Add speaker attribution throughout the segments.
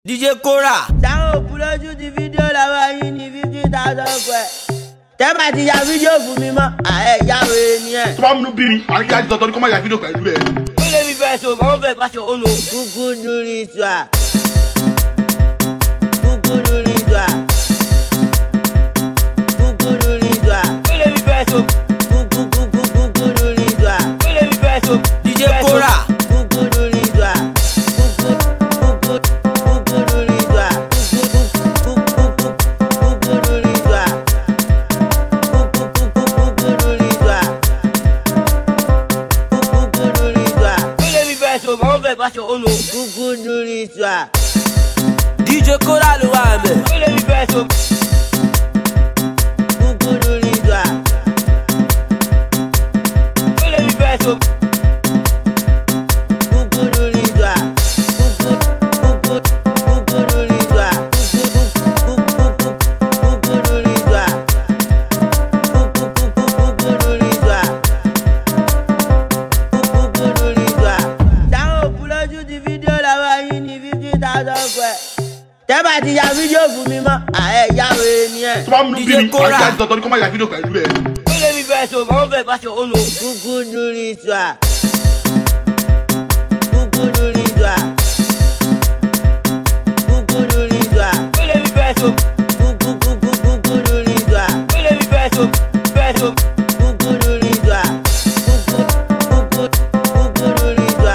Speaker 1: DJ Kora.
Speaker 2: Táwọn òkú lójú ti fídíò lọ́wọ́ yín ní 50,000 pẹ̀. Tẹ́ bá ti ya fídíò fún mi mọ́, ìyáwó ni ẹ̀.
Speaker 3: Tó bá múnú bí mi, àní kí á ti tọ́tọ́ ní kó má ya fídíò pẹ̀lú ẹ̀.
Speaker 1: Ó lè mi bẹ̀rẹ̀ sọ̀rọ̀ máa ń bẹ̀rẹ̀ pàṣẹ ònà.
Speaker 2: Kúkú dúrí ìtura. Kúkú dúrí ìtura. Kúkú dúrí ìtura.
Speaker 1: Ó lè mi bẹ̀rẹ̀ sọ̀rọ̀.
Speaker 2: Kúkú dúrí ìtura.
Speaker 1: Ó lè mi bẹ̀rẹ̀ sọ̀rọ̀. DJ Kora.
Speaker 2: Kúkú dúrí ìtura. Kúkú dúrí ìtura. Kúkú dúrí ìtura. Kúkú dúrí ìtura. Kúkú dúrí ìtura.
Speaker 1: Ó lè mi bẹ̀rẹ̀ sọ̀rọ̀ máa ń bẹ̀rẹ̀ pàṣẹ ònà.
Speaker 2: Kúkú dúrí ìtura.
Speaker 1: DJ Kora ló wà mẹ́. Ó lè mi bẹ̀rẹ̀ sọ̀rọ̀.
Speaker 2: Kúkú dúrí ìtura.
Speaker 1: Ó lè mi bẹ̀rẹ̀ sọ̀rọ̀.
Speaker 2: Kúkú dúrí ìtura. Kúkú dúrí ìtura. Kúkú dúrí ìtura. Kúkú dúrí ìtura. Kúkú dúrí ìtura. Táwọn òkú lójú ti fídíò lọ́wọ́ yín ní 50,000 pẹ̀. Tẹ́ bá ti ya fídíò fún mi mọ́, ìyáwó ni ẹ̀.
Speaker 3: Tó bá múnú bí mi, àní kí á ti tọ́tọ́ ní kó má ya fídíò pẹ̀lú ẹ̀.
Speaker 1: Ó lè mi bẹ̀rẹ̀ sọ̀rọ̀ máa ń bẹ̀rẹ̀ pàṣẹ ònà.
Speaker 2: Kúkú dúrí ìtura. Kúkú dúrí ìtura. Kúkú dúrí ìtura.
Speaker 1: Ó lè mi bẹ̀rẹ̀ sọ̀rọ̀.
Speaker 2: Kúkú dúrí ìtura.
Speaker 1: Ó lè mi bẹ̀rẹ̀ sọ̀rọ̀. Bẹ̀rẹ̀ sọ̀rọ̀.
Speaker 2: Kúkú dúrí ìtura. Kúkú dúrí ìtura.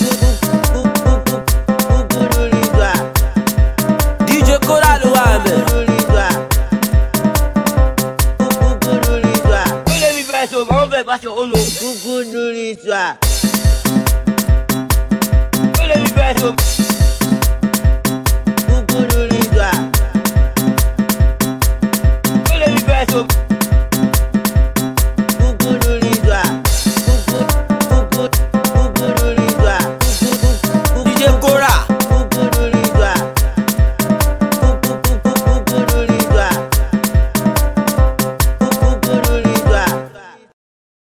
Speaker 2: Kúkú dúrí ìtura.
Speaker 1: DJ Kora ló wà mẹ́.
Speaker 2: Kúkú dúrí ìtura. Kúkú dúrí ìtura.
Speaker 1: Ó lè mi bẹ̀rẹ̀ sọ̀rọ̀ máa ń bẹ̀rẹ̀ pàṣẹ ònà.
Speaker 2: Kúkú dúrí ìtura.
Speaker 1: Ó lè mi bẹ̀rẹ̀ sọ̀rọ̀.